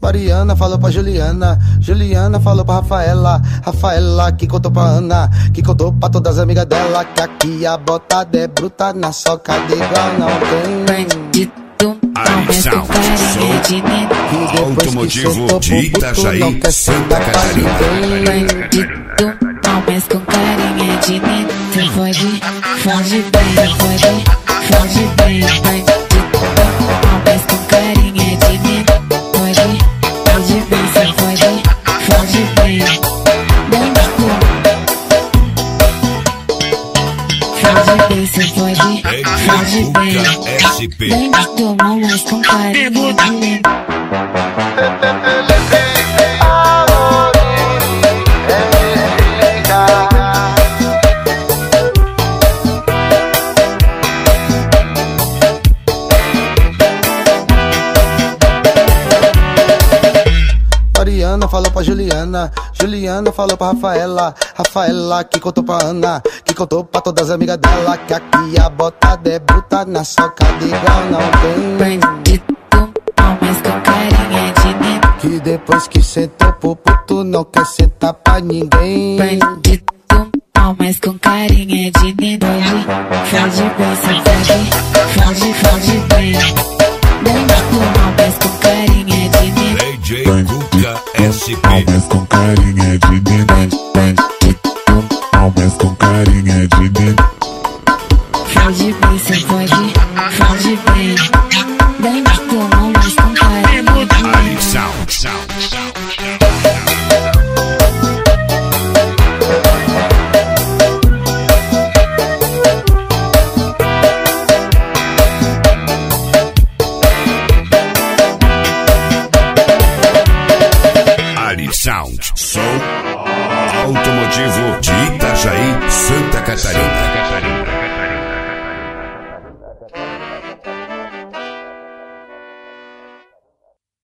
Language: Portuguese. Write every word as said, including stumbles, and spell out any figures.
Mariana falou pra Juliana, Juliana falou pra Rafaela, Rafaela que contou pra Ana, que contou pra todas as amigas dela, que aqui a botada é bruta, na soca de igual não tem. Arizão, som automotivo de Itajaí, Santa Catarina. Bandido, mas com carinha de neno. Cê fode, fode bem, fode, fode bem. Bandido, mas com carinha de neno. Fode, fode bem, cê fode, fode bem. Bandido, fode bem, cê fode, fode bem. Bandido, mas com carinha de neno. Mariana falou pra Juliana, Juliana falou pra Rafaela, Rafaela que contou pra Ana, que contou pra todas as amigas dela, que aqui a botada é bruta, na soca de igual não tem. Bandido, mas com carinha de neno. Que depois que sentou pro puto não quer sentar pra ninguém. Bandido, mas com carinha de neno. Fode bem, cê fode, fode, fode bem. Bandido, mas com carinha de neno. D J Guga S P. Mas com carinha de neno. Bandido, mas com carinha de neno. Fode bem, cê fode, fode bem. Bandido, mas com carinha de neno. Arizão, sound, sound. Sound, som automotivo de Itajaí.